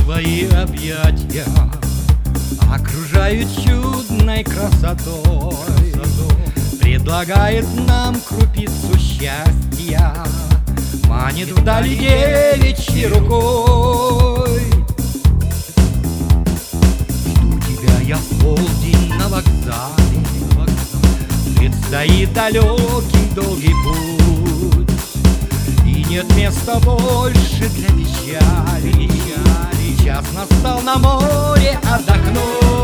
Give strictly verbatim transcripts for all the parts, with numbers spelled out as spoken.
Твои объятия окружают чудной красотой, предлагает нам крупицу счастья, манит вдали девичьей рукой. Жду тебя я в полдень на вокзале, предстоит далекий долгий путь, и нет места больше для печали. Час настал на море отдохнуть.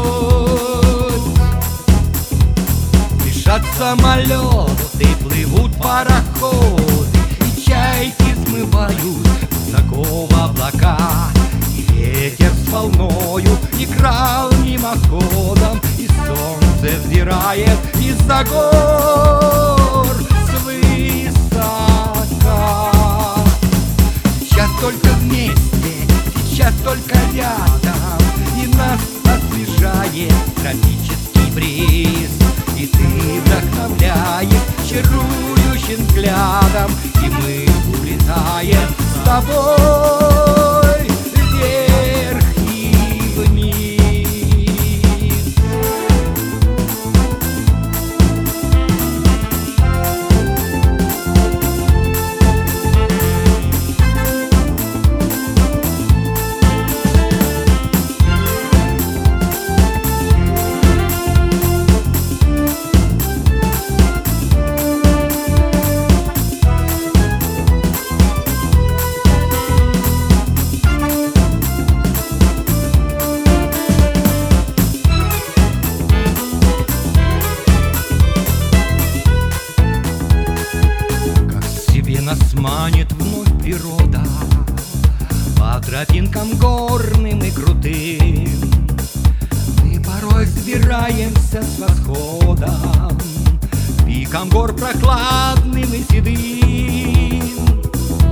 Бежат самолеты, плывут пароходы, и чайки смывают высоко в облака. И ветер с волною играл мимоходом, и солнце взирает из-за гор свысока. Сейчас только вместе, сейчас только рядом, и нас освежает тропический бриз. И ты вдохновляешь чарующим взглядом, и мы улетаем с тобой вверх и вниз. Нас манит вновь природа по тропинкам горным и крутым. Мы порой взбираемся с восходом пиком гор прохладным и седым.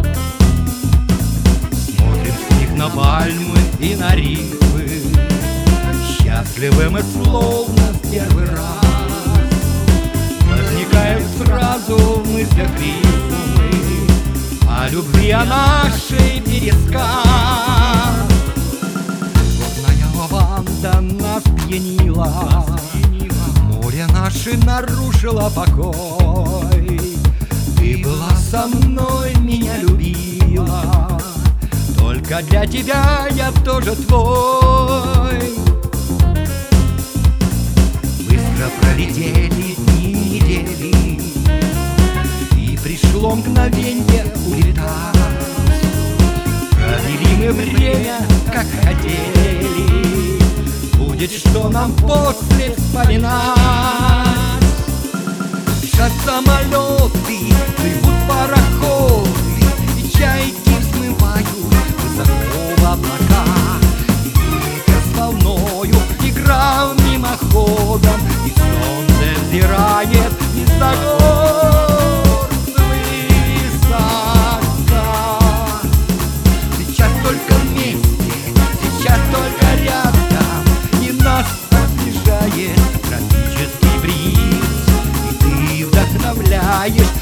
Смотрим с них на пальмы и на рифы, счастливы мы словно в первый раз. Возникают сразу в мыслях рифмы о любви, о нашей пересказ. Горная лаванда нас пьянила, море наше нарушило покой. Ты была со мной, меня любила, только для тебя я тоже твой. Быстро пролетели дни, недели, и пришло мгновенье улетать. Провели мы время, как хотели, будет что нам после вспоминать. Бежат самолеты, плывут пароходы, и чайки взмывают высоко в облака. И ветер с волною играл мимоходом, и солнце взирает из-за гор свысока. Сейчас только вместе, сейчас только рядом, и нас освежает тропический бриз. И ты вдохновляешь